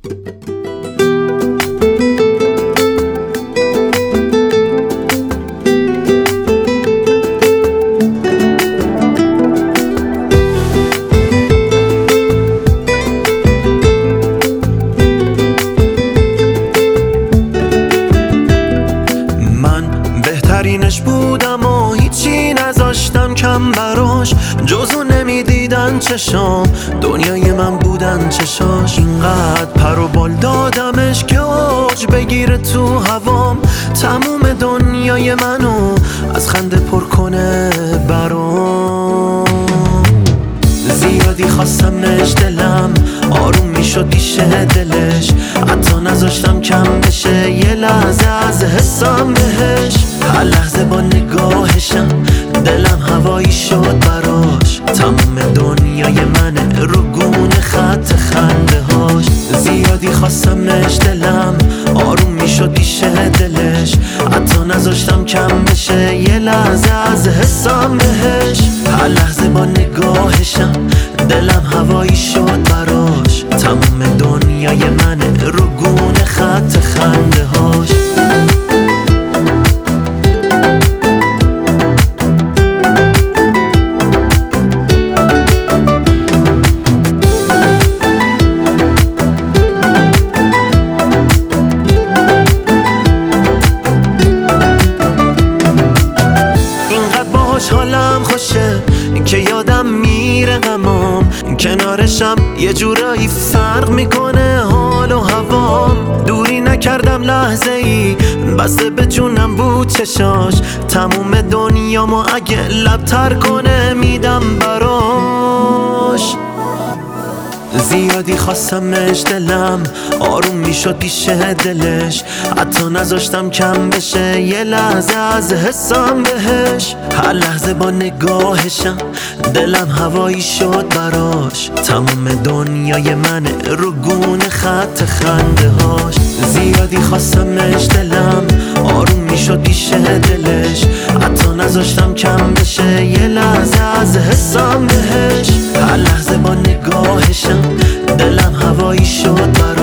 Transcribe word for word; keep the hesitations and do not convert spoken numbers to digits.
بهترینش بودم و هیچی نذاشتم کم براش، جزو نمیدیدن چشام، دنیای من بودن چشاش. اینقدر پر و بال دادمش که اوج بگیره تو هوام، تموم دنیای منو از خنده پر کنه برام. زیادی خواستمش دلم آروم میشد دیشه دلش، حتی نذاشتم کم بشه یه لحظه از حسم بهش. هر لحظه با نگاهشم دلم هوایی شد براش، تموم دنیای منه رو گونه خط خنده هاش. زیادی خواستمش دلم آروم میشد دیشه دلش، حتی نذاشتم کم بشه یه لحظه از حسم بهش. هر لحظه با نگاهشم دلم هوایی شد براش، تموم دنیای منه رو گونه خط خنده هاش. حالم خوشه که یادم میره غمام، کنارشم یه جورایی فرق میکنه حال و هوام. دوری نکردم لحظه ای بسته به جونم بود چشاش، تموم دنیامو اگه لبتر کنه میدم براش. زیادی خواستمش دلم آروم میشد پیشه دلش، حتی نذاشتم کم بشه یه لحظه از حسم بهش. هر لحظه با نگاهشم دلم هوایی شد براش، تموم دنیای منه رو گونه خط خنده هاش. زیادی خواستمش دلم آروم میشد پیشه دلش، حتی نذاشتم کم بشه یه لحظه از حسم بهش. هر لحظه با نگاهشم دلم هوایی شد براش.